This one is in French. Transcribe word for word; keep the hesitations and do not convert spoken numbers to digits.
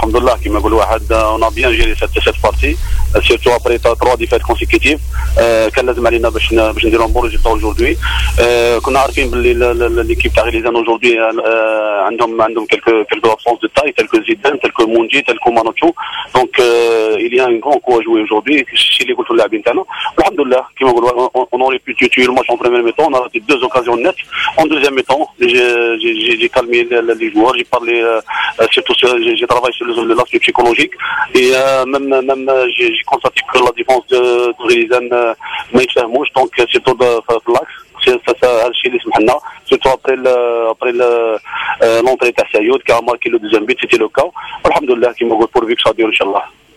alhamdoulilah كيما يقول واحد on a bien géré cette cette partie surtout après trois défaites consécutives كان لازم علينا باش باش نديرو un bon résultat aujourd'hui كنا عارفين باللي l'équipe تاع غيليزان aujourd'hui عندهم عندهم quelques quelques absences de taille tels que Zidane tels que Mondi tels que Manocho donc il y a un grand coup à jouer aujourd'hui chez les joueurs اللاعبين تاعنا alhamdoulilah كيما نقولوا on aurait pu tuer le match en première mi-temps on a raté deux occasions nettes en deuxième mi-temps j'ai j'ai calmé les joueurs j'ai parlé surtout j'ai travaillé sur l'aspect psychologique et même même j'ai constaté que la défense de غيليزان ما يتفاهموش donc surtout في l'axe ça هذا الشيء اللي سمح لنا surtout après le après le l'entrée تاع سعيود qui a marqué le deuxième but c'était le cas alhamdoulilah كيما نقول pourvu que ça dure inchallah